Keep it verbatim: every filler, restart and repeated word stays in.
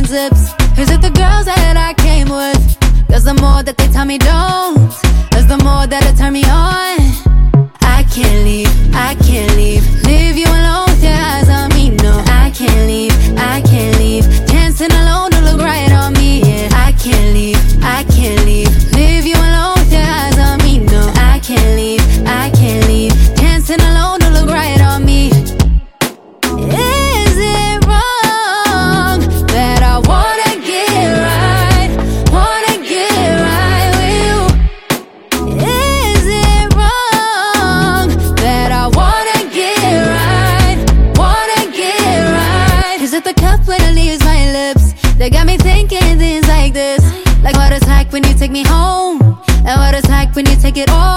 man's lips? Is it the girls that I came with? Cause the more that they tell me don't, is the more that it turn me on. I can't leave, I can't leave. Leave you alone with your eyes on me, no. I can't leave, I can't leave. Dancing alone to look right on me, yeah. I can't leave, I can't leave. Leave you alone with your eyes on me, no. I can't leave, I can't leave. Dancing alone to look right on me. Is it wrong that I wanna get right, wanna get right with you? Is it wrong that I wanna get right, wanna get right? Is it the cup when it leaves my lips that got me thinking things like this? Like what it's like when you take me home, and what it's like when you take it all.